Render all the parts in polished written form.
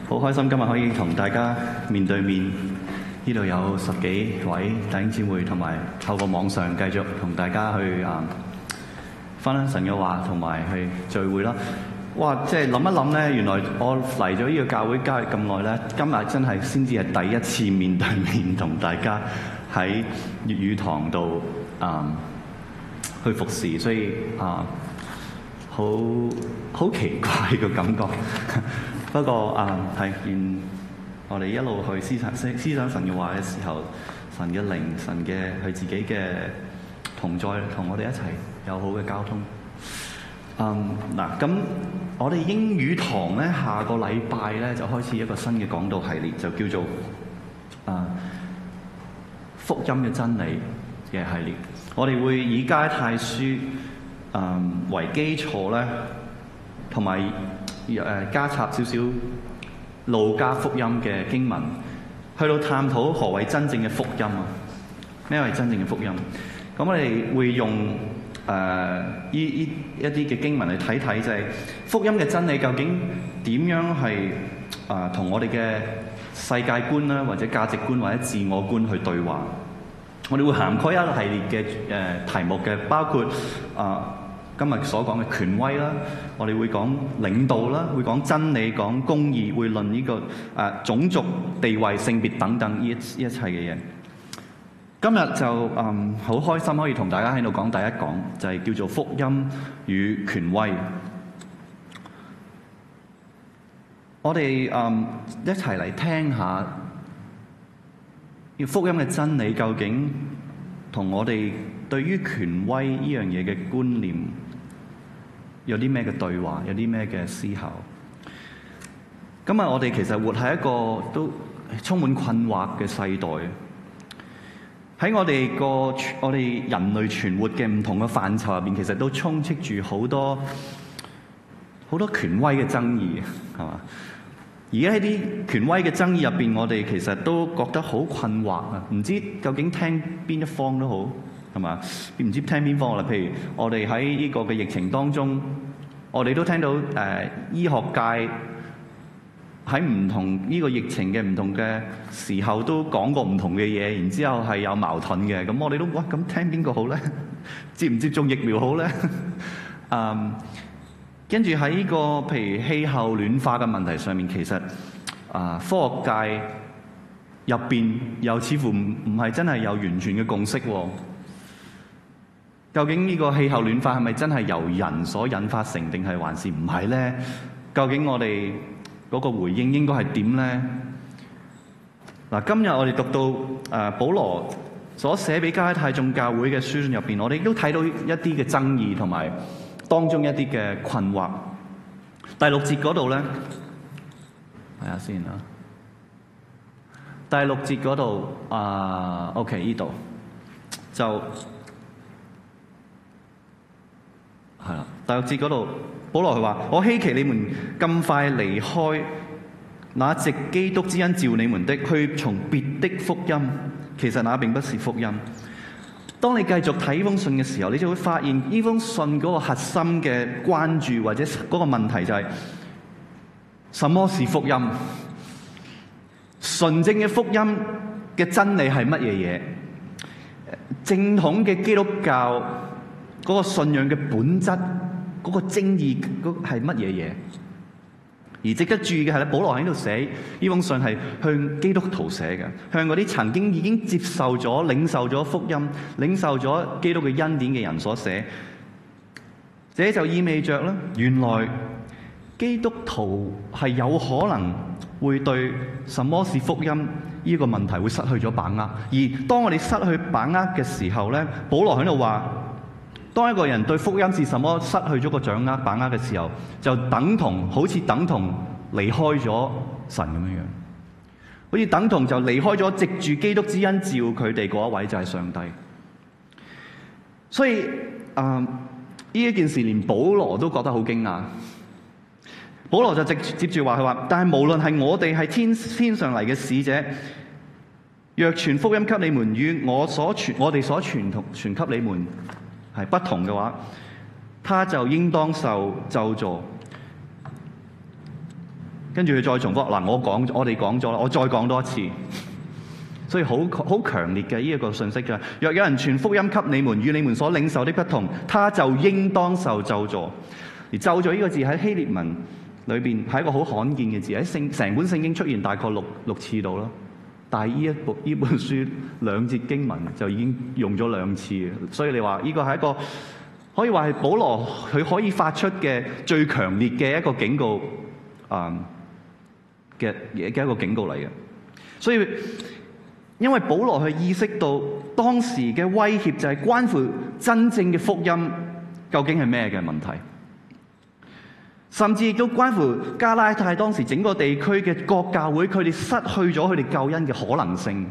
好開心今日可以同大家面對面，呢度有10幾位弟兄姊妹，同埋透過網上繼續同大家去分享神嘅話，同埋去聚會啦。哇！即係諗一諗咧，原來我嚟咗呢個教會加入咁耐咧，今日真係先至係第一次面對面同大家喺粵語堂度去服侍，所以好奇怪嘅感覺。不過係願我哋一路去思想神嘅話嘅時候，神嘅靈、神嘅佢自己嘅同在，同我哋一齊有好嘅交通。咁我哋英語堂咧，下個禮拜咧就開始一個新嘅講道系列，就叫做福音嘅真理嘅系列。我哋會以加拉太書為基礎咧，同埋加插少少路加福音嘅經文，去到探討何謂真正嘅福音啊？咩係真正嘅福音？咁我哋會用一啲嘅經文嚟睇睇，就係福音嘅真理究竟點樣係同我哋嘅世界觀啦，或者價值觀或者自我觀去對話。我哋會涵蓋一系列嘅題目嘅，包括今日所講嘅權威啦，我哋會講領導啦，會講真理、講公義，會論呢個種族、地位、性別等等呢一切嘅嘢。今日就好開心可以同大家喺度講第一講，就係叫做福音與權威。我哋一齊嚟聽下，福音嘅真理究竟同我哋對於權威呢樣嘢嘅觀念有啲咩嘅對話，有啲咩嘅思考。今日我哋其實活喺一個都充滿困惑嘅世代。喺我哋人類存活嘅唔同嘅範疇入邊，其實都充斥住好多權威嘅爭議，係嘛？而家喺啲權威嘅爭議入邊，我哋其實都覺得好困惑啊！唔知究竟聽邊一方都好，係嘛？唔知聽邊方啦。譬如我哋喺呢個嘅疫情當中，我哋都聽到醫學界喺唔同呢個疫情嘅唔同嘅時候都講過唔同嘅嘢，然之後係有矛盾嘅。咁我哋都咁聽邊個好咧？接唔接種疫苗好咧？跟住喺呢個譬如氣候暖化嘅問題上面，其實科學界入邊又似乎唔係真係有完全嘅共識喎。究竟呢個氣候暖化係咪真係由人所引發成，定係還是唔係咧？究竟我哋嗰個回應應該係點咧？嗱，今日我哋讀到保羅所寫俾加拉太眾教會嘅書信入邊，我哋亦都睇到一啲嘅爭議同埋當中一啲嘅困惑。第6節嗰度咧，睇下先啊。第6節嗰度OK 呢度就係啦。第6節嗰度，保羅佢話：我希奇你們咁快離開那藉基督之恩召你們的，去從別的福音，其實那並不是福音。當你繼續睇呢封信嘅時候，你就會發現呢封信嗰個核心嘅關注或者嗰個問題就係：什麼是福音？純正嘅福音嘅真理係乜嘢嘢？正統嘅基督教嗰個信仰嘅本質，嗰個精義係乜嘢嘢？而值得注意嘅係咧，保羅喺度寫呢封信係向基督徒寫嘅，向嗰啲曾經已經接受咗、領受咗福音、領受咗基督嘅恩典嘅人所寫。這就意味着咧，原來基督徒係有可能會對什麼是福音呢個問題會失去咗把握。而當我哋失去把握嘅時候咧，保羅喺度話：當一個人對福音是什麼失去咗個掌握、把握嘅時候，就好似等同離開咗神咁樣樣，好似等同就離開咗藉住基督之恩召佢哋嗰一位就係上帝。所以呢一件事連保羅都覺得好驚訝。保羅就接住話佢話：但係無論係我哋係天上嚟嘅使者，若傳福音給你們與我哋所傳給你們係不同嘅話，他就應當受咒詛。 跟住佢再重複嗱，我哋講咗啦，我再講多一次。所以好強烈嘅呢一個信息嘅。若有人傳福音給你們，與你們所領受的不同，他就應當受咒詛。而咒詛呢個字喺希臘文裏邊係一個好罕見嘅字，喺成本聖經出現大概六次度咯。但係呢本書兩節經文就已經用咗2次，所以你話呢個係一個可以話係保羅佢可以發出嘅最強烈嘅一個警告嘅一個警告嚟嘅。所以因為保羅去意識到當時嘅威脅就係關乎真正嘅福音究竟係咩嘅問題，甚至亦都關乎加拉太當時整個地區嘅各教會，佢哋失去咗佢哋救恩嘅可能性。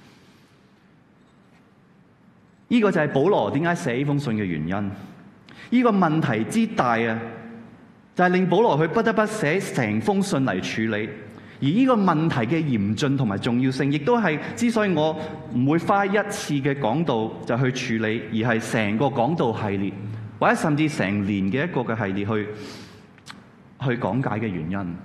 呢個就係保羅點解寫呢封信嘅原因。呢個問題之大啊，就係令保羅佢不得不寫成封信嚟處理。而呢個問題嘅嚴峻同埋重要性，亦都係之所以我唔會花一次嘅講道就去處理，而係成個講道系列，或者甚至成年嘅一個嘅系列去講解嘅原因。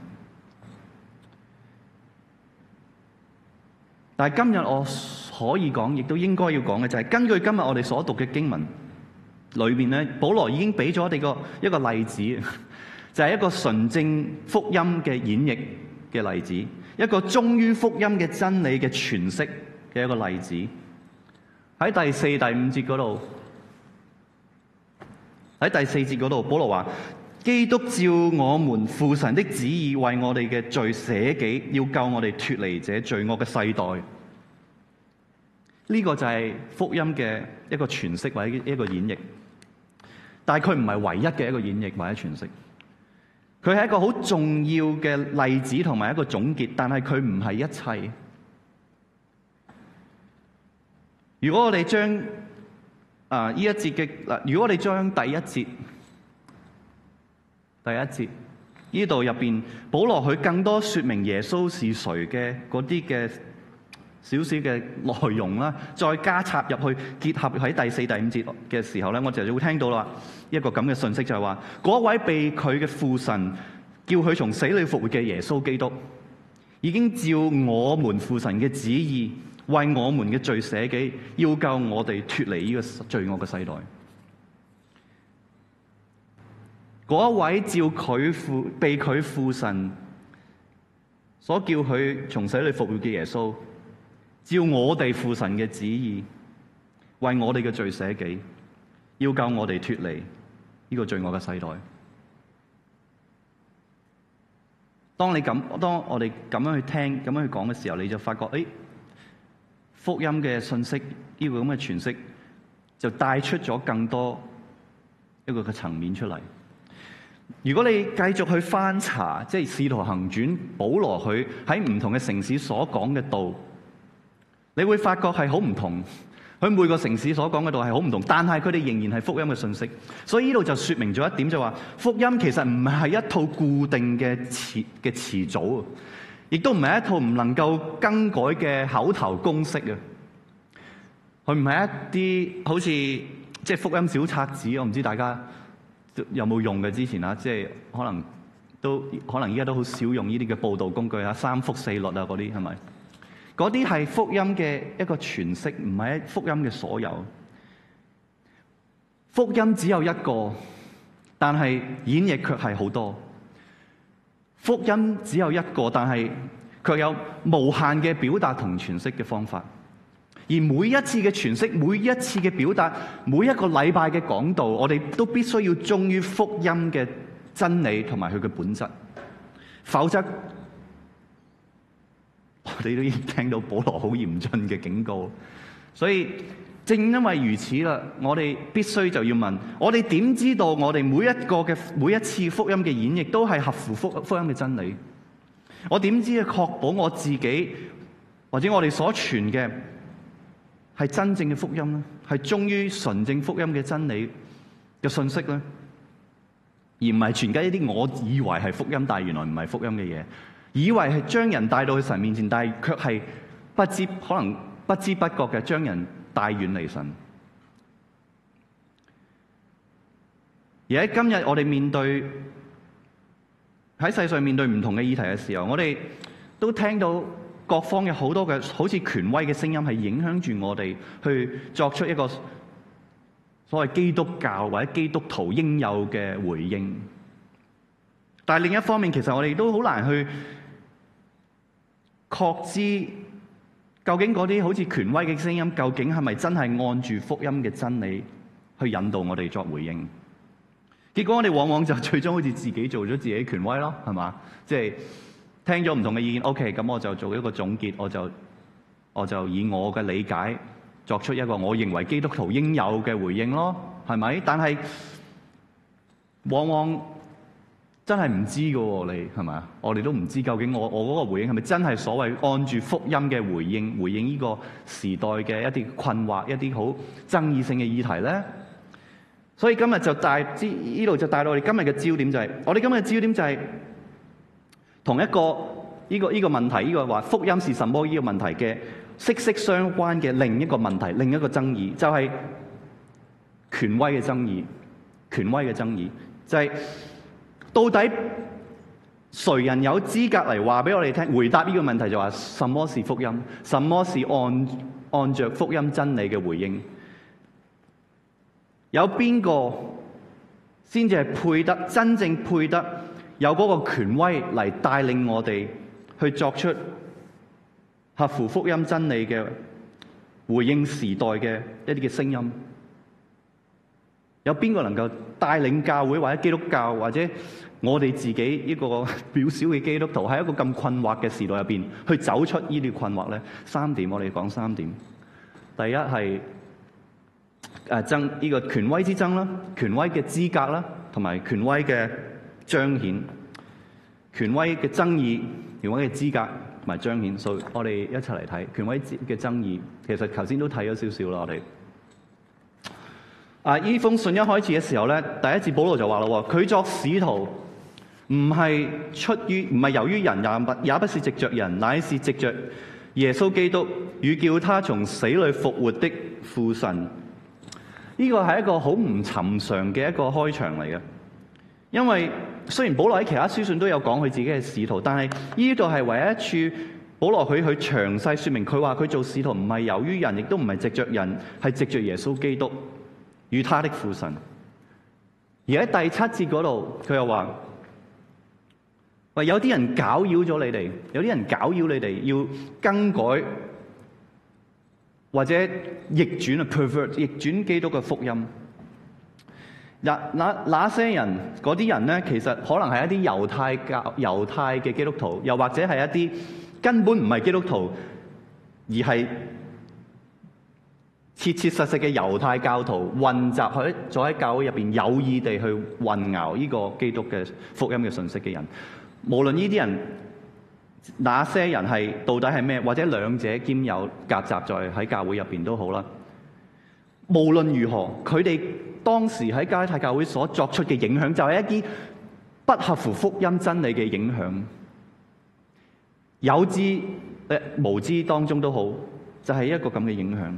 但係今日我可以講，亦都應該要講嘅就係根據今日我哋所讀嘅經文裏邊咧，保羅已經俾咗我哋一個例子，就係一個純正福音嘅演繹嘅例子，一個忠於福音嘅真理嘅詮釋嘅一個例子。喺第4、第5節嗰度，喺第4節嗰度，保羅話：基督照我們父神的旨意，為我哋嘅罪捨己，要救我哋脫離這罪惡嘅世代。呢個就係福音嘅一個詮釋或者一個演繹，但係佢唔係唯一嘅一個演繹或者詮釋。佢係一個好重要嘅例子同埋一個總結，但係佢唔係一切。如果我哋將呢一節嘅如果我哋將第一節呢度入邊，保羅佢更多說明耶穌是誰嘅嗰啲嘅少少嘅內容啦，再加插入去，結合喺第4、第5節嘅時候咧，我就會聽到啦一個咁嘅信息，就係話嗰位被佢嘅父神叫佢從死裏復活嘅耶穌基督，已經照我們父神嘅旨意，為我們嘅罪捨己，要救我哋脫離呢個罪惡嘅世代。嗰一位照佢被佢父神所叫佢從死裏復活嘅耶穌，照我哋父神嘅旨意，為我哋嘅罪捨己，要救我哋脫離呢個罪惡嘅世代。當我哋咁樣去聽、咁樣去講嘅時候，你就發覺，福音嘅信息呢個咁嘅詮釋，就帶出咗更多一個嘅層面出嚟。如果你繼續去翻查，即係《使徒行傳》保羅佢喺唔同嘅城市所講嘅道，你會發覺係好唔同。佢每個城市所講嘅道係好唔同，但係佢哋仍然係福音嘅信息。所以呢度就說明咗一點，就話福音其實唔係一套固定嘅詞組，亦都唔係一套唔能夠更改嘅口頭公式啊。佢唔係一啲好似即係福音小冊子，我唔知大家有冇用嘅之前啊，即係可能依家都好少用呢啲嘅報道工具啊，3復4律啊嗰啲係咪？嗰啲係福音嘅一個詮釋，唔係福音嘅所有。福音只有一個，但係演繹卻係好多。福音只有一個，但係卻有無限嘅表達同詮釋嘅方法。而每一次嘅詮釋，每一次嘅表達，每一個禮拜嘅講道，我哋都必須要忠於福音嘅真理同埋佢嘅本質，否則我哋都已經聽到保羅好嚴峻嘅警告。所以正因為如此啦，我哋必須就要問：我哋點知道我哋每一次福音嘅演繹都係合乎福音嘅真理？我點知確保我自己或者我哋所傳嘅係真正嘅福音咧，係忠於純正福音嘅真理嘅信息咧，而唔係傳緊一啲我以為係福音，但係原來唔係福音嘅嘢，以為係將人帶到去神面前，但係卻係可能不知不覺嘅將人帶遠離神。而喺今日我哋面對喺世上面對唔同嘅議題嘅時候，我哋都聽到各方有好多嘅好似權威嘅聲音，係影響住我哋去作出一個所謂基督教或者基督徒應有嘅回應。但係另一方面，其實我哋都好難去確知究竟嗰啲好似權威嘅聲音，究竟係咪真係按住福音嘅真理去引導我哋作回應？結果我哋往往就最終好似自己做咗自己權威咯，係嘛？即係聽咗唔同嘅意見 ，OK， 咁我就做一個總結，我就以我嘅理解作出一個我認為基督徒應有嘅回應咯，係咪？但係往往真係唔知㗎喎，你係咪？我哋都唔知究竟我嗰個回應係咪真係所謂按住福音嘅回應呢個時代嘅一啲困惑、一啲好爭議性嘅議題咧？所以今日就呢度就帶到我哋今日嘅焦點就係，我哋今日嘅焦點就係同一個呢個問題，呢個話福音是什麼呢個問題嘅息息相關嘅另一個問題，另一個爭議就係權威嘅爭議。權威嘅爭議就係到底誰人有資格嚟話俾我哋聽，回答呢個問題就話什麼是福音，什麼是按着福音真理嘅回應？有邊個先至係配得真正配得有嗰個權威嚟帶領我哋去作出合乎福音真理嘅回應時代嘅一啲嘅聲音？有邊個能夠帶領教會或者基督教或者我哋自己呢個渺小嘅基督徒喺一個咁困惑嘅時代入邊去走出呢啲困惑咧？三點，我哋講三點。第一係爭呢個權威之爭啦，權威嘅資格啦，同埋權威嘅彰顯，權威嘅爭議，權威嘅資格同埋彰顯。所以我哋一齊嚟睇權威嘅爭議。其實頭先都睇咗少少啦，我哋。呢封信一開始嘅時候咧，第一節保羅就話咯，佢作使徒唔係由於人，也不是藉着人，乃是藉着耶穌基督與叫他從死裏復活的父神。呢個係一個好唔尋常嘅一個開場嚟嘅，因為雖然保羅喺其他書信都有講佢自己係使徒，但係呢度係唯一一處保羅佢詳細說明，佢話佢做使徒唔係由於人，亦都唔係藉着人，係藉着耶穌基督與他的父神。而喺第七節嗰度，佢又話：喂，有啲人攪擾咗你哋，有啲人攪擾你哋，要更改或者逆轉啊 pervert 逆轉基督嘅福音。那些人嗰啲人咧，其實可能係一啲猶太嘅基督徒，又或者係一啲根本唔係基督徒，而係切切實實嘅猶太教徒混雜喺教會入邊，有意地去混淆呢個基督嘅福音嘅信息嘅人。無論呢啲人那些人係到底係咩，或者兩者兼有夾雜在喺教會入邊都好啦。無論如何，佢哋當時喺加拉太教會所作出嘅影響，就係一啲不合乎福音真理嘅影響。有知無知當中都好，就係一個咁嘅影響。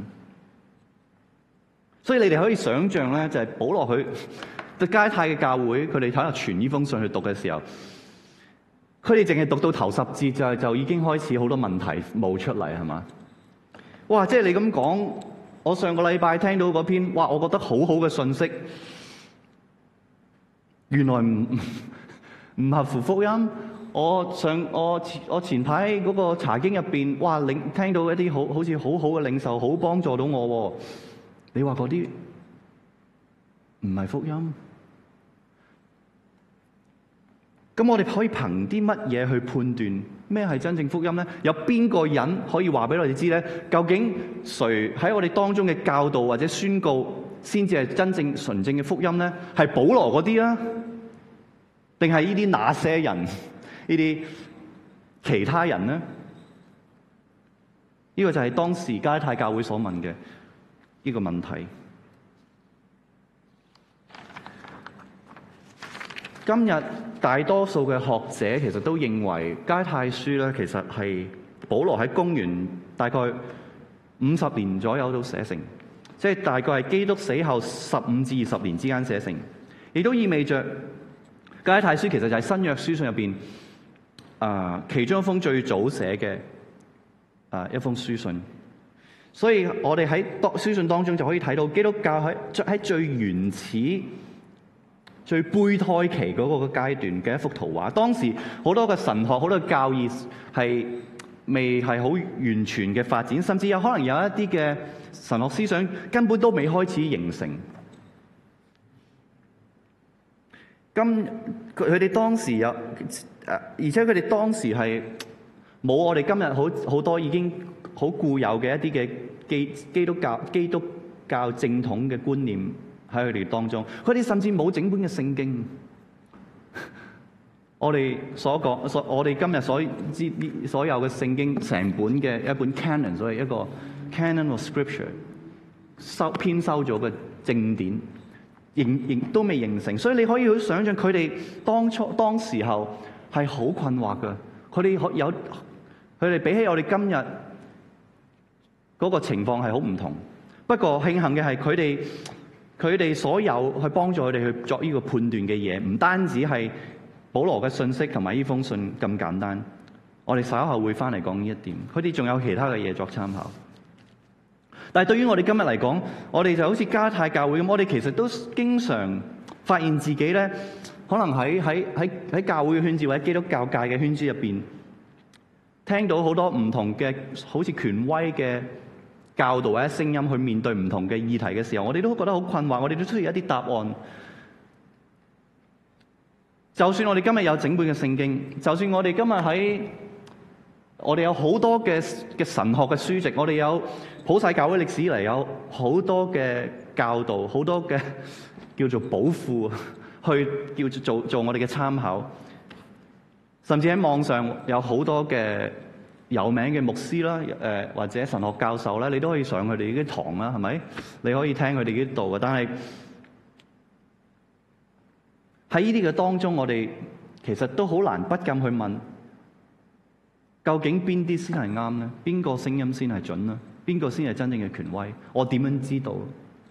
所以你哋可以想象咧，就係保羅佢對加拉太嘅教會，佢哋睇下傳呢封信去讀嘅時候，佢哋淨係讀到頭10節就已經開始好多問題冒出嚟，係嘛？哇！即係你咁講，我上個禮拜聽到嗰篇，哇！我覺得好好嘅信息，原來唔合乎福音。我前排嗰個查經入邊，哇！聽到一啲好似好好嘅領受，好幫助到我。你話嗰啲唔係福音？咁我哋可以憑啲乜嘢去判斷咩係真正福音咧？有邊個人可以話俾我哋知咧？究竟誰喺我哋當中嘅教導或者宣告先至係真正純正嘅福音咧？係保羅嗰啲啊，定係呢啲那些人，呢啲其他人咧？呢個就係當時加拉太教會所問嘅呢個問題。今日大多數嘅學者其實都認為加拉太書咧，其實係保羅喺公元大概50年左右都寫成，即係大概係基督死後15至20年之間寫成，亦都意味着加拉太書其實就係新約書信入邊其中一封最早寫嘅一封書信。所以我哋喺書信當中就可以睇到基督教喺最原始、最胚胎期嗰個階段嘅一幅圖畫。當時好多嘅神學、好多嘅教義係未係好完全嘅發展，甚至有可能有一啲嘅神學思想根本都未開始形成。咁佢哋當時有，而且佢哋當時係冇我哋今日好多已經好固有嘅一啲嘅基督教正統嘅觀念喺佢哋當中。佢哋甚至冇整本嘅聖經。我哋我哋今日所有嘅聖經成本嘅一本 canon， 所謂一個 canon of scripture 編修咗嘅正典，仍都未形成。所以你可以好想象佢哋當時候係好困惑嘅。佢哋比起我哋今日嗰個情況係好唔同。不過慶幸嘅係佢哋所有去幫助佢哋去作呢個判斷嘅嘢，唔單止係保羅嘅信息同埋呢封信咁簡單。我哋稍後會翻嚟講呢一點。佢哋仲有其他嘅嘢作參考。但係對於我哋今日嚟講，我哋就好似加拉太教會咁，我哋其實都經常發現自己咧，可能喺教會嘅圈子或者基督教界嘅圈子入邊，聽到好多唔同嘅好似權威嘅教導或者聲音去面對唔同嘅議題嘅時候，我哋都覺得好困惑，我哋都需要一啲答案。就算我哋今日有整本嘅聖經，就算我哋今日我哋有好多嘅神學嘅書籍，我哋有普世教會歷史嚟，有好多嘅教導，好多嘅叫做寶庫，去叫做我哋嘅參考。甚至喺網上有好多嘅有名嘅牧師啦，或者神學教授咧，你都可以上佢哋啲堂啦，係咪？你可以聽佢哋啲道嘅。但係喺呢啲嘅當中，我哋其實都好難不禁去問：究竟邊啲先係啱呢？邊個聲音先係準呢？邊個先係真正嘅權威？我點樣知道？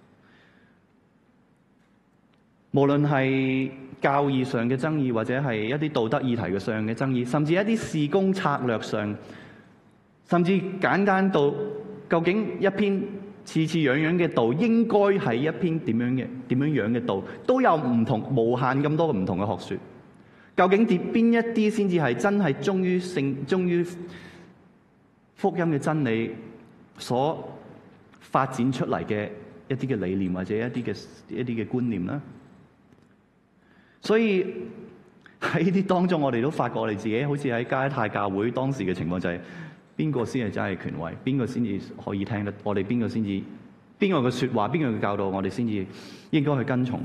無論係教義上嘅爭議，或者係一啲道德議題上嘅爭議，甚至一啲事工策略上，甚至簡單到究竟一篇似樣樣嘅道應該係一篇點樣嘅道，都有唔同無限咁多唔同嘅學說。究竟邊一啲先至係真係忠於福音嘅真理所發展出嚟嘅一啲嘅理念，或者一啲嘅觀念呢？所以喺呢啲當中，我哋都發覺我哋自己好似喺加拉太教會當時嘅情況，就係邊個先係真係權威，邊個先至可以聽得，我哋邊個嘅說話，邊個嘅教導，我哋先至應該去跟從。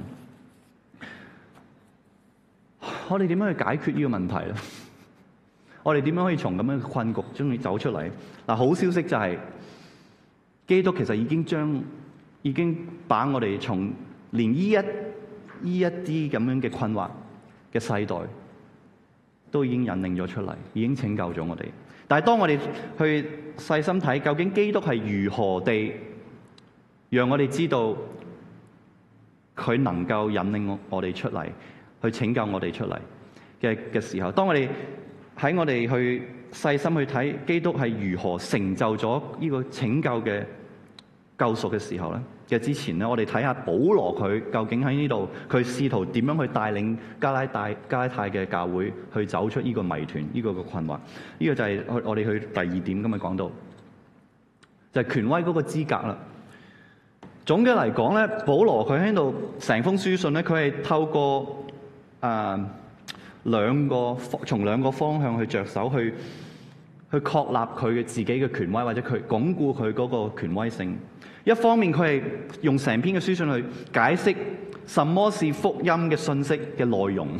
我哋點樣去解決呢個問題咧？我哋點樣可以從咁樣嘅困局中走出嚟？嗱，好消息就係基督其實已經把我哋從連呢一啲咁樣嘅困惑嘅世代都已經引領咗出嚟，已經拯救咗我哋。但係當我哋去細心睇，究竟基督係如何地讓我哋知道佢能夠引領我哋出嚟，去拯救我哋出嚟嘅時候，當我哋去細心去睇基督係如何成就咗呢個拯救嘅救贖嘅時候咧，之前咧，我哋睇下保羅佢究竟喺呢度，佢試圖點樣去帶領加拉太嘅教會去走出呢個謎團，呢個嘅困惑。呢個就係我哋去第二點咁嘅講到，就係權威嗰個資格啦。總嘅嚟講咧，保羅佢喺度成封書信咧，佢係透過從兩個方向去着手去確立佢嘅自己嘅權威，或者佢鞏固佢嗰個權威性。一方面，佢係用成篇嘅書信去解釋什麼是福音嘅信息嘅內容，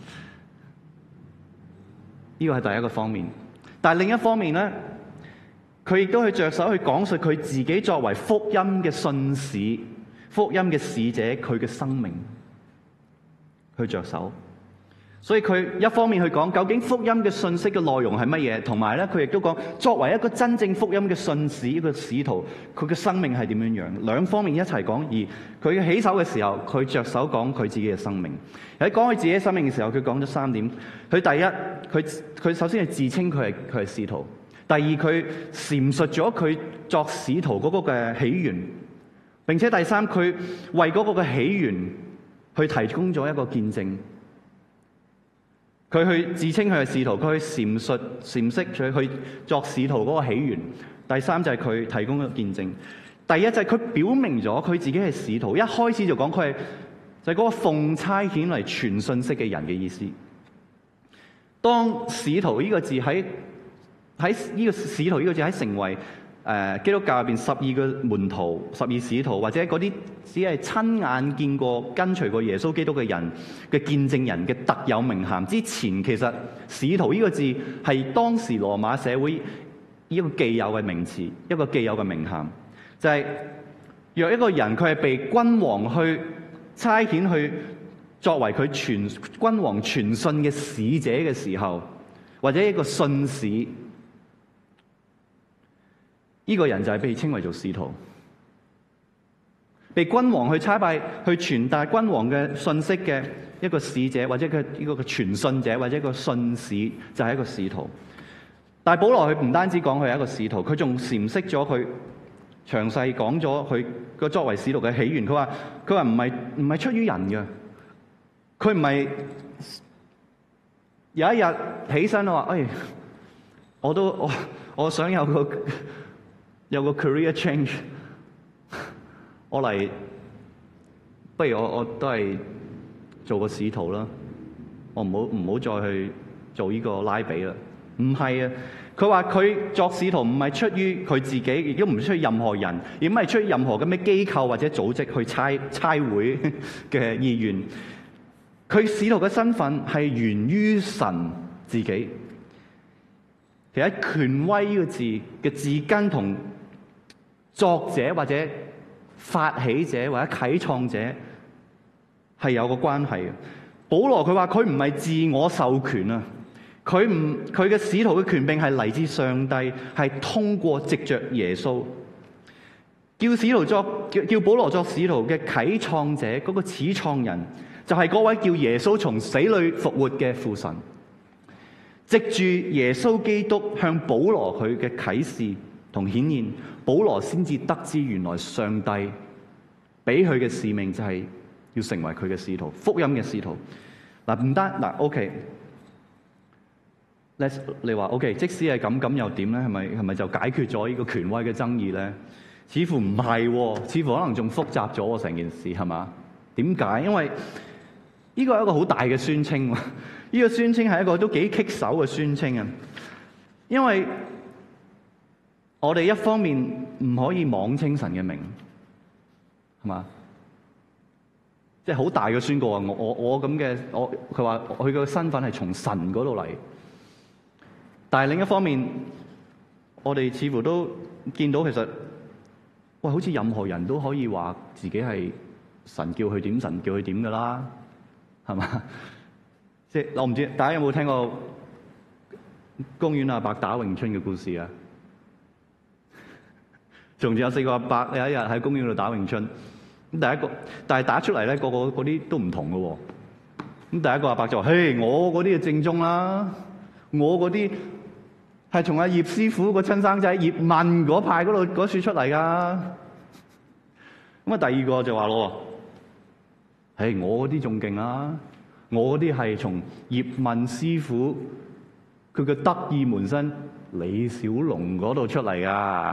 呢個係第一個方面。但係另一方面咧，佢亦都去着手去講述佢自己作為福音嘅信使、福音嘅使者，佢嘅生命去着手。 所以佢一方面去講究竟福音嘅信息嘅內容係乜嘢，同埋咧佢亦都講作為一個真正福音嘅信使，一個使徒，佢嘅生命係點樣樣，兩方面一齊講。而佢起手嘅時候，佢着手講佢自己嘅生命。喺講佢自己嘅生命嘅時候，佢講咗3點。佢第一，佢首先係自稱佢係使徒；第二，佢闡述咗佢作使徒嗰個嘅起源，並且第三，佢為嗰個嘅起源去提供咗一個見證。佢去自稱佢係使徒，佢去闡釋佢去作使徒嗰個起源。第三就係佢提供一個見證。第一就係佢表明咗佢自己係使徒，一開始就講佢係就係嗰個奉差遣嚟傳信息嘅人嘅意思。當使徒呢個字喺呢個使徒呢個字喺成為基督教入邊12個門徒、12使徒，或者嗰啲只係親眼見過、跟隨過耶穌基督嘅人嘅見證人嘅特有名銜之前，其實使徒呢個字係當時羅馬社會一個既有嘅名詞，一個既有嘅名銜，就係若一個人佢係被君王去差遣去作為佢君王傳信嘅使者嘅時候，或者一個信使。呢個人就係被稱為做使徒，被君王去差派去傳達君王嘅信息嘅一個使者，或者佢呢個嘅傳信者，或者一個信使，就係一個使徒。但係保羅佢唔單止講佢係一個使徒，佢仲闡釋咗佢詳細講咗佢個作為使徒嘅起源。佢話唔係出於人嘅，佢唔係有一日起身話，我想有個 career change， 我嚟，不如我都係做個使徒啦，我唔好再去做呢個拉比啦。唔係啊，佢話佢作使徒唔係出於佢自己，亦都唔出於任何人，而唔係出於任何咁嘅機構或者組織去差會嘅意願。佢使徒嘅身份係源於神自己。其實權威呢個字嘅字根同作者或者發起者或者啟創者係有個關係嘅。保羅佢話佢唔係自我授權啊，佢嘅使徒嘅權柄係嚟自上帝，係通過藉着耶穌叫保羅作使徒嘅啟創者，嗰個始創人就係嗰位叫耶穌從死裏復活嘅父神。藉住耶穌基督向保羅佢嘅啟示同顯現，保羅先至得知原來上帝俾佢嘅使命就係要成為佢嘅使徒，福音嘅使徒。嗱，唔單嗱 ，OK， 你話 OK， 即使係咁又點咧？係咪就解決咗呢個權威嘅爭議咧？似乎唔係，似乎可能仲複雜咗成件事，係嘛？點解？因為呢個係一個好大嘅宣稱，呢個宣稱係一個都幾棘手嘅宣稱啊！因為我哋一方面唔可以妄稱神嘅名，係嘛？即係好大嘅宣告啊！我咁嘅佢話佢嘅身份係從神嗰度嚟，但係另一方面，我哋似乎都見到其實，喂，好似任何人都可以話自己係神叫佢點，神叫佢點㗎啦，係嘛？即係我唔知大家有冇聽過公園阿伯打詠春嘅故事啊？從前有4個阿伯有一日喺公園度打詠春，咁第一個，但係打出嚟咧，個嗰啲都唔同嘅喎。咁第一個阿伯就話：嘿，我嗰啲係正宗啦，我嗰啲係從阿葉師傅個親生仔葉問嗰派嗰處出嚟噶。咁啊，第二個就話咯：嘿，我嗰啲仲勁啦，我嗰啲係從葉問師傅佢嘅得意門生李小龍嗰度出嚟噶。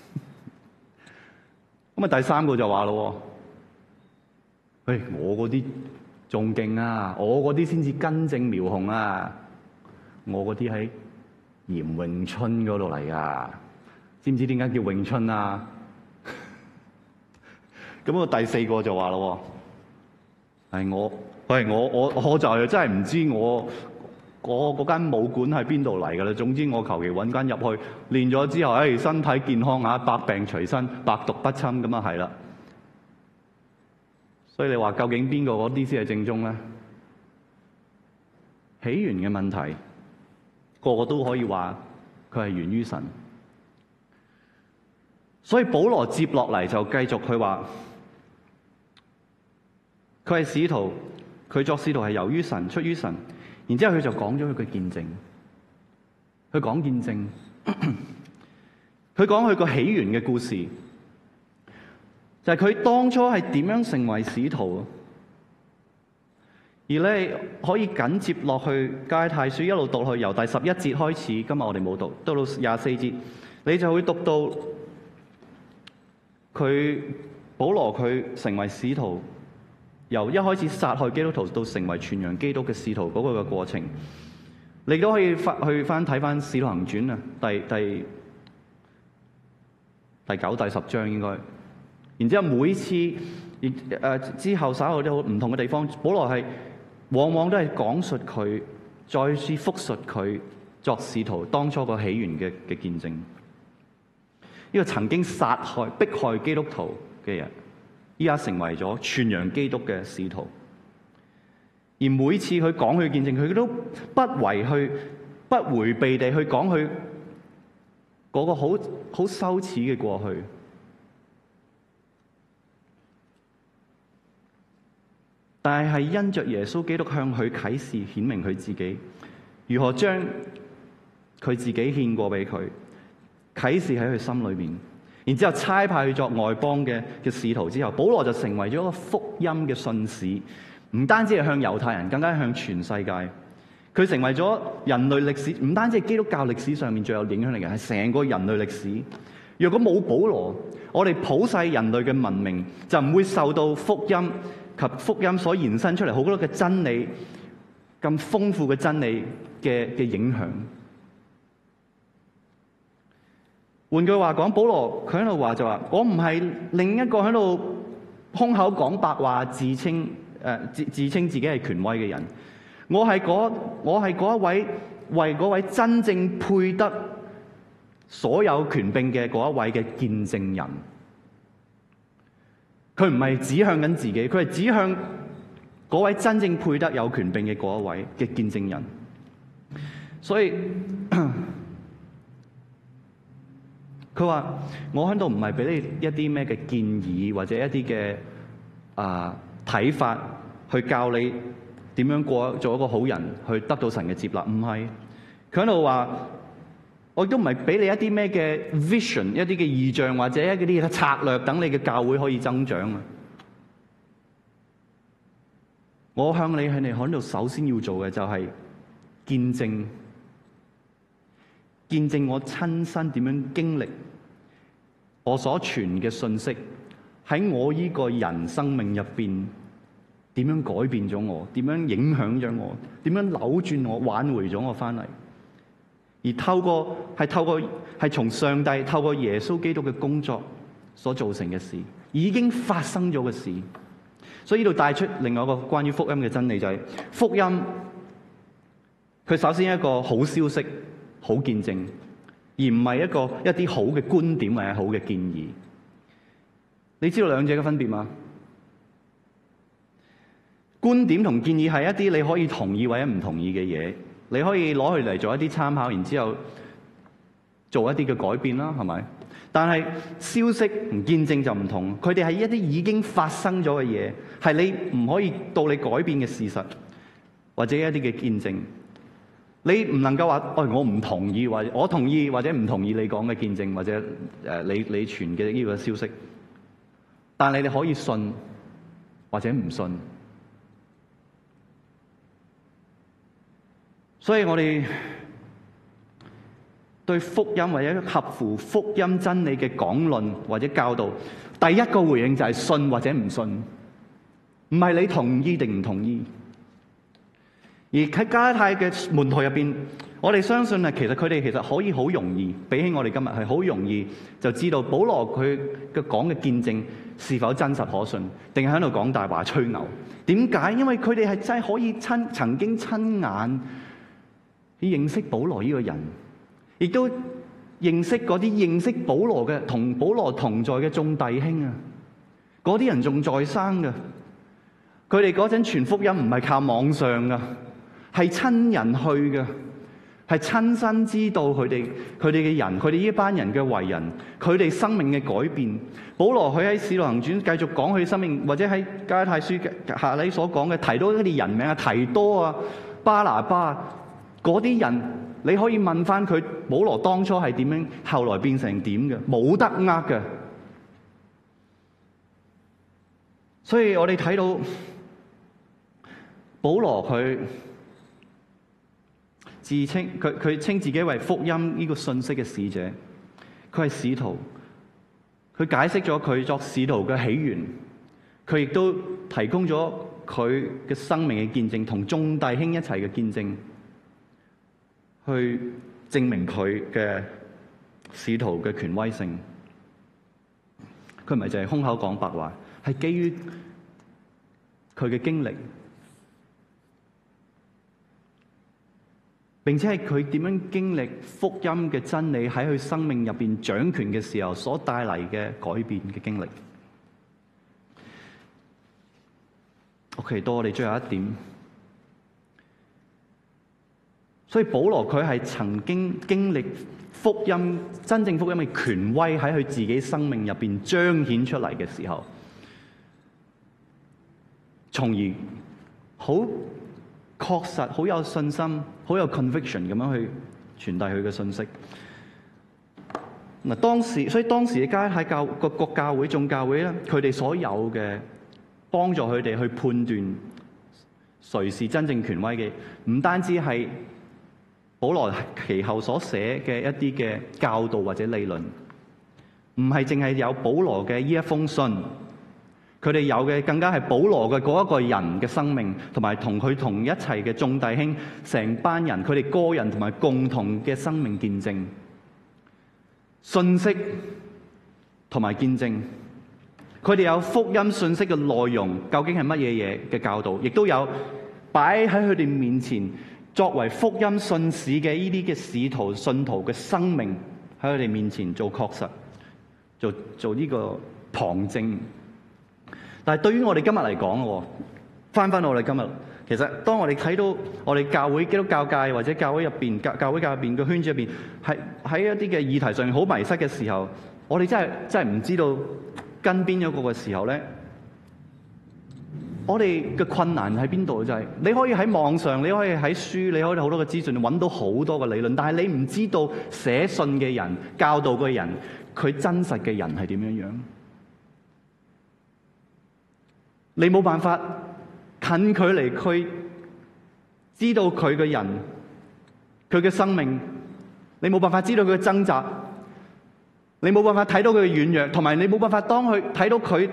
咁啊，第三個就話咯：喂，我嗰啲仲勁啊，我嗰啲先至根正苗紅啊，我嗰啲喺嚴詠春嗰度嚟噶。知唔知點解叫詠春啊？咁啊，第四個就話咯：係我就係真係唔知我嗰間武館喺邊度嚟噶啦。總之我求其揾間入去練咗之後，身體健康啊，百病隨身，百毒不侵，咁啊係啦。所以你話究竟邊個嗰啲先係正宗咧？ 起源嘅問題，個個都可以話佢係源於神。所以保羅接落嚟就繼續佢話，佢係使徒，佢作使徒係由於神，出於神。然之後佢就講咗佢嘅見證，佢講見證，佢講佢個起源嘅故事，就係佢當初係點樣成為使徒。而咧可以緊接落去加拉太書一路讀去，由第11節開始，今日我哋冇讀，到24節，你就會讀到佢保羅佢成為使徒，由一開始殺害基督徒到成為傳揚基督嘅使徒嗰個嘅過程。你都可以去翻睇翻《使徒行傳》啊，第9、第10章應該。然之後每次之後稍後都好唔同嘅地方，保羅係往往都係講述佢，再次復述佢作使徒當初個起源嘅見證。呢個曾經殺害、迫害基督徒嘅人，依家成為咗傳揚基督嘅使徒。而每次佢講佢見證，佢都不迴避地去講佢嗰個好羞恥嘅過去。但係因着耶穌基督向佢啟示顯明佢自己，如何將佢自己獻過俾佢，啟示喺佢心裏面，然之後差派佢作外邦嘅使徒之後，保羅就成為咗一個福音嘅信使，唔單止係向猶太人，更加向全世界。佢成為咗人類歷史，唔單止係基督教歷史上面最有影響力嘅，係成個人類歷史。若果冇保羅，我哋普世人類嘅文明就唔會受到福音及福音所延伸出嚟好多嘅真理，咁豐富嘅真理嘅影響。換句話講，保羅佢喺度話就話：我唔係另一個喺度空口講白話，自稱自稱自己係權威嘅人。我係嗰一位為嗰位真正配得所有權柄嘅嗰一位嘅見證人。佢唔係指向緊自己，佢係指向嗰位真正配得有權柄嘅嗰一位嘅見證人。所以佢話：我喺度唔係俾你一啲咩嘅建議，或者一啲嘅睇法去教你點樣做一個好人，去得到神嘅接納。唔係，佢喺度話：我亦都唔係俾你一啲咩嘅 vision， 一啲嘅異象，或者一啲嘅策略，等你嘅教會可以增長啊！我向你喺度首先要做嘅就係見證我親身點樣經歷我所傳嘅信息喺我呢個人生命入邊點樣改變咗我，點樣影響咗我，點樣扭轉我，挽回咗我翻嚟。而透過從上帝透過耶穌基督嘅工作所造成嘅事，已經發生咗嘅事。所以呢度帶出另外一個關於福音嘅真理，就係福音佢首先一個好消息、好見證，而唔係一啲好嘅觀點或者好嘅建議。你知道兩者嘅分別嗎？觀點同建議係一啲你可以同意或者唔同意嘅嘢。你可以攞佢嚟做一啲參考，然之後做一啲嘅改變啦，係咪？但係消息同見證就唔同，佢哋係一啲已經發生咗嘅嘢，係你唔可以到你改變嘅事實，或者一啲嘅見證。你唔能夠話，我唔同意，或者我同意或者唔同意你講嘅見證，或者你傳嘅呢個消息。但係你可以信或者唔信。所以我哋對福音或者合乎福音真理嘅講論或者教導，第一個回應就係信或者唔信，唔係你同意定唔同意。而喺加拉太嘅門徒入邊，我哋相信其實佢哋可以好容易，比起我哋今日係好容易就知道保羅佢嘅講嘅見證是否真實可信，定係喺度講大話吹牛。點解？因為佢哋係真係可以曾經親眼認識保羅呢個人，亦都認識嗰啲認識保羅嘅同保羅同在嘅眾弟兄啊，嗰啲人仲在生㗎。佢哋嗰陣傳福音唔係靠網上㗎， 係親人去嘅，係親身知道佢哋嘅人，佢哋呢班人嘅為人，佢哋生命嘅改變。保羅佢喺《使徒行傳》繼續講佢生命，或者喺加拉太書下你所講嘅提到一啲人名啊，提多啊、巴拿巴嗰啲人，你可以問翻佢，保羅當初係點樣，後來變成點嘅，冇得呃嘅。所以我哋睇到保羅佢自稱佢稱自己為福音呢個信息嘅使者，佢係使徒，佢解釋咗佢作使徒嘅起源，佢亦都提供咗佢嘅生命嘅見證，同眾弟兄一齊嘅見證，去證明佢嘅使徒嘅權威性。佢唔係淨係空口講白話，係基於佢嘅經歷，並且係佢點樣經歷福音嘅真理喺佢生命入邊掌權嘅時候所帶嚟嘅改變嘅經歷。OK， 到我哋最後一點，所以保羅佢係曾經經歷福音真正福音嘅權威喺佢自己生命入邊彰顯出嚟嘅時候，從而好確實、好有信心、好有 conviction 咁樣去傳遞佢嘅信息。嗱，所以當時嘅加拉太各教會、眾教會咧，佢哋所有嘅幫助佢哋去判斷誰是真正權威嘅，唔單止係保羅其後所寫嘅一啲嘅教導或者理論，唔係淨係有保羅嘅呢一封信。佢哋有嘅更加係保羅嘅嗰一個人嘅生命，同埋同佢同一齊嘅眾弟兄，成班人佢哋個人同埋共同嘅生命見證、信息同埋見證。佢哋有福音信息嘅內容究竟係乜嘢嘢嘅教導，亦都有擺喺佢哋面前作為福音信使嘅呢啲嘅使徒信徒嘅生命喺佢哋面前做確實，做呢個旁證。但係對於我哋今日嚟講，翻我哋今日，其實當我哋睇到我哋教會基督教界或者教會入邊教會界入邊嘅圈子入邊，係喺一啲嘅議題上好迷失嘅時候，我哋真係唔知道跟邊一個嘅時候咧，我哋嘅困難喺邊度？就係你可以喺網上，你可以喺書，你可以好多嘅資訊揾到好多嘅理論，但係你唔知道寫信嘅人、教導嘅人，佢真實嘅人係點樣樣。你冇辦法近距離去知道佢嘅人、佢嘅生命，你冇辦法知道佢嘅掙扎，你冇辦法睇到佢嘅軟弱，同埋你冇辦法當佢睇到佢，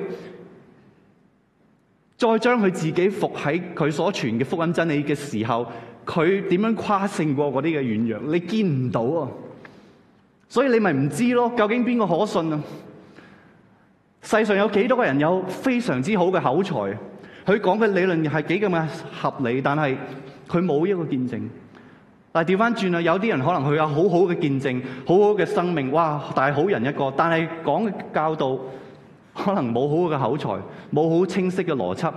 再將佢自己伏喺佢所傳嘅福音真理嘅時候，佢點樣跨勝過嗰啲嘅軟弱？你見唔到啊！所以你咪唔知咯，究竟邊個可信啊？世上有幾多個人有非常之好嘅口才，佢講嘅理論係幾咁嘅合理，但係佢冇一個見證。但係調翻轉啊，有啲人可能佢有好好嘅見證，好好嘅生命，哇，大好人一個，但係講嘅教導可能冇好嘅口才，冇好清晰嘅邏輯。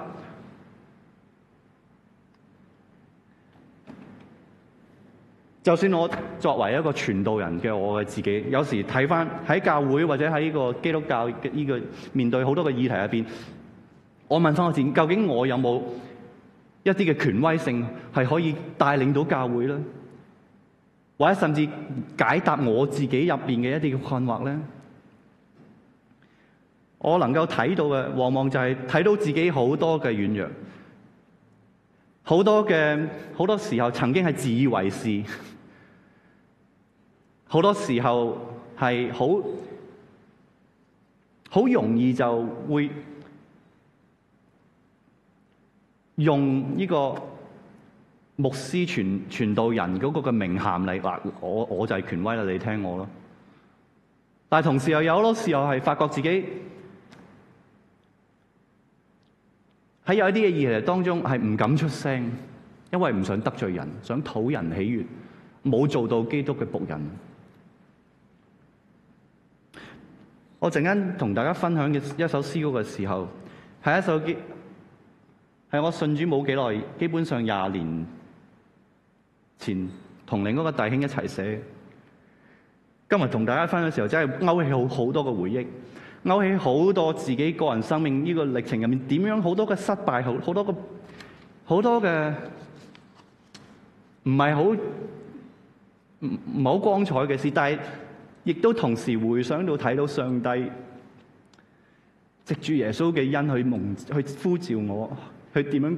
就算我作為一個傳道人嘅我嘅自己，有時睇翻喺教會或者喺呢個基督教嘅呢個面對好多嘅議題入邊，我問翻我自己，究竟我有冇一啲嘅權威性係可以帶領到教會咧？或者甚至解答我自己入邊嘅一啲嘅困惑咧？我能夠睇到嘅，往往就係睇到自己好多嘅軟弱，好多時候曾經係自以為是。好多時候係好容易就會用呢個牧師傳道人嗰個嘅名銜嚟話，我就係權威啦，你聽我咯。但係同時又有好多時候係發覺自己喺有一啲嘅議題當中係唔敢出聲，因為唔想得罪人，想討人喜悅，冇做到基督嘅僕人。我陣間同大家分享嘅一首詩歌嘅時候，係我信主冇幾耐，基本上20年前同另一個弟兄一齊寫。今日同大家分享嘅時候，真係勾起好多嘅回憶，勾起好多自己個人生命呢個歷程入面點樣好多嘅失敗，好多嘅唔係好光彩嘅事，但係亦都同時回想到睇到上帝藉住耶穌嘅恩去呼召我，去點樣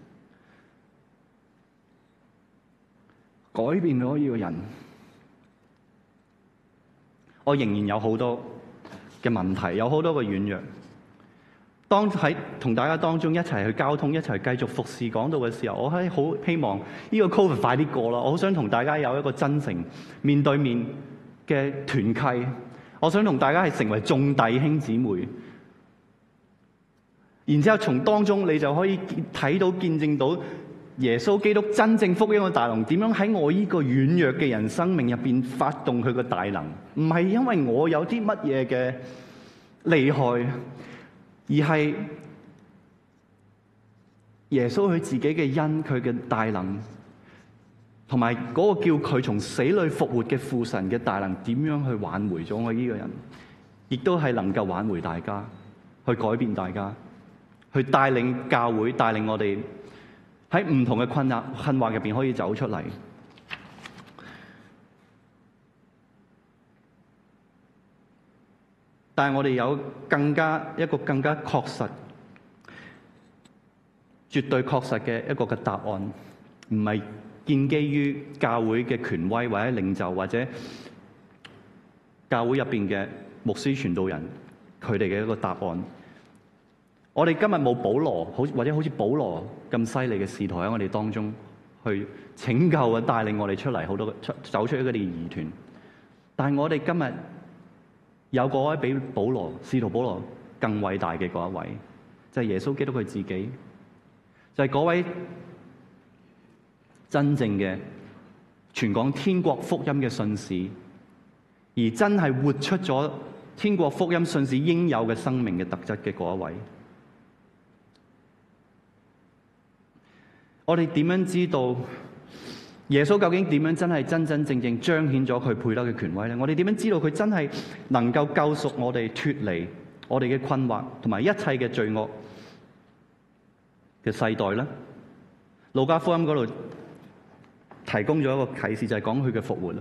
改變咗呢個人。我仍然有好多嘅問題，有好多嘅軟弱。當喺同大家當中一齊去交通，一齊繼續服侍講道嘅時候，我係好希望呢個 COVID 快啲過啦。我好想同大家有一個真誠面對面嘅團契。我想同大家係成為眾弟兄姊妹。然之後從當中你就可以睇到見證到耶穌基督真正福音嘅大能點樣喺我呢個軟弱嘅人生命入邊發動佢嘅大能，唔係因為我有啲乜嘢嘅厲害，而係耶穌佢自己嘅恩，佢嘅大能，同埋嗰個叫佢從死裏復活嘅父神嘅大能，點樣去挽回咗我呢個人，亦都係能夠挽回大家，去改變大家，去帶領教會，帶領我哋喺唔同嘅困惑入邊可以走出嚟。但係我哋有一個更加確實、絕對確實嘅一個嘅答案，唔係建基於教會嘅權威或者領袖或者教會入邊嘅牧師傳道人佢哋嘅一個答案。我哋今日冇保羅，或者好似保羅咁犀利嘅使徒喺我哋當中去拯救啊，帶領我哋出嚟，好多走出一個啲疑團。但係我哋今日有嗰位比使徒保羅更偉大嘅嗰一位，就係耶穌基督佢自己，就係嗰位真正嘅傳講天國福音嘅信使，而真係活出咗天國福音信使應有嘅生命嘅特質嘅嗰一位。我哋點樣知道耶穌究竟點樣真係真真正正彰顯咗佢配得嘅權威咧？我哋點樣知道佢真係能夠救贖我哋脫離我哋嘅困惑同埋一切嘅罪惡嘅世代咧？路加福音嗰度提供咗一個啟示，就係講佢嘅復活啦。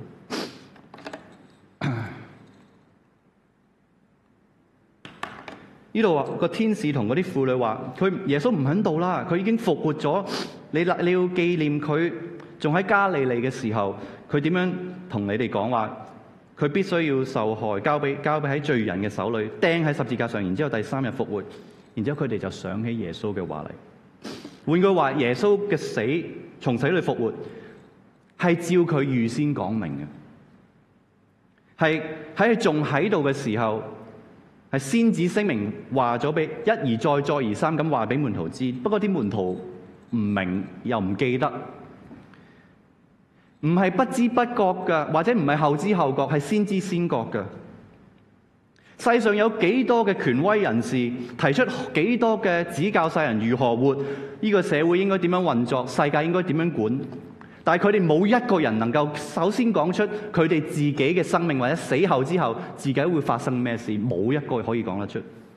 呢度話個天使同嗰啲婦女話：耶穌唔喺度啦，佢已經復活咗。你要紀念佢仲喺加利利嘅時候，佢點樣同你哋講話？佢必須要受害，交俾喺罪人嘅手裏，釘喺十字架上，然之後第3日復活。然之後佢哋就想起耶穌嘅話嚟。換句話，耶穌嘅死從死裏復活係照佢預先講明嘅，係喺佢仲喺度嘅時候。係先至聲明話咗俾一而再再而三咁話俾門徒知，不過啲門徒唔明又唔記得，唔係不知不覺嘅，或者唔係後知後覺，係先知先覺嘅。世上有幾多嘅權威人士提出幾多嘅指教世人如何活，呢個社會應該點樣運作，世界應該點樣管，但係佢哋冇一個人能夠首先講出佢哋自己嘅生命或者死後之後自己會發生咩事，冇一個可以講得出。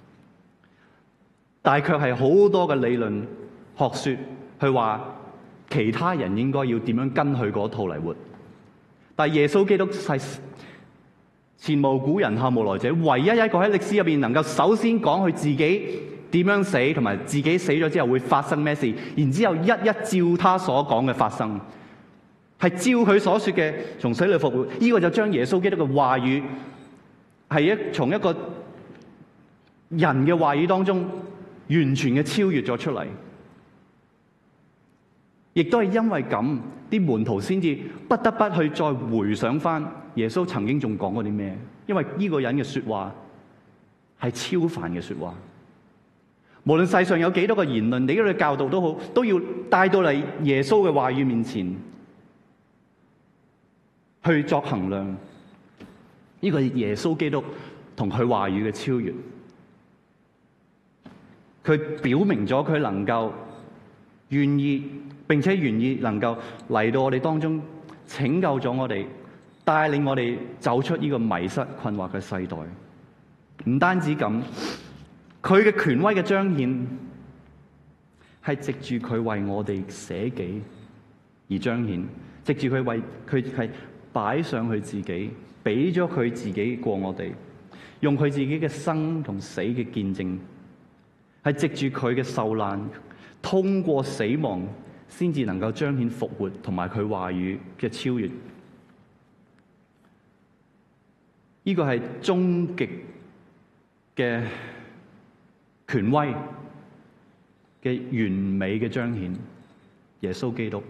但係卻係好多嘅理論學說去話其他人應該要點樣跟佢嗰套嚟活。但係耶穌基督係前無古人後無來者，唯一一個喺歷史入邊能夠首先講佢自己點樣死，同埋自己死咗之後會發生咩事，然之後一一照他所講嘅發生。係照佢所說嘅從死裏復活，呢個就將耶穌基督嘅話語係從一個人嘅話語當中完全嘅超越咗出嚟，亦都係因為咁，啲門徒先至不得不去再回想翻耶穌曾經仲講過啲咩，因為呢個人嘅說話係超凡嘅說話，無論世上有幾多個言論，幾多嘅教導都好，都要帶到嚟耶穌嘅話語面前去作衡量。呢個係耶穌基督同佢話語嘅超越，佢表明咗佢能夠願意並且願意能夠嚟到我哋當中，拯救咗我哋，帶領我哋走出呢個迷失困惑嘅世代。唔單止咁，佢嘅權威嘅彰顯係藉住佢為我哋捨己而彰顯，藉住佢為佢係擺上去自己，俾咗佢自己過我哋，用佢自己嘅生同死嘅見證，係藉住佢嘅受難，通過死亡先至能夠彰顯復活同埋佢話語嘅超越。呢個係終極嘅權威嘅完美嘅彰顯，耶穌基督。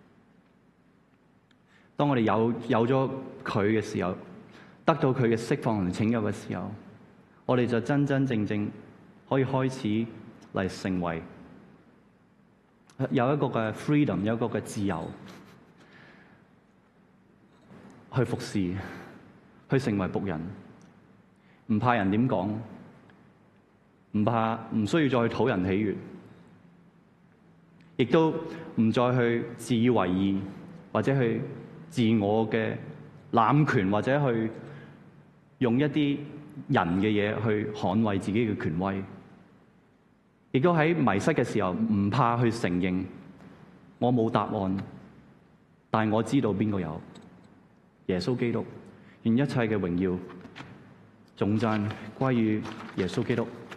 當我哋有咗佢嘅時候，得到佢嘅釋放同拯救嘅時候，我哋就真真正正可以開始嚟成為有一個嘅 freedom， 有一個嘅自由，去服侍，去成為僕人，唔怕人點講，唔需要再去討人喜悅，亦都唔再去自以為義，或者去自我嘅濫權，或者去用一啲人嘅嘢去捍衛自己嘅權威，亦都喺迷失嘅時候唔怕去承認我冇答案，但係我知道邊個有，耶穌基督。願一切嘅榮耀總讚歸於耶穌基督。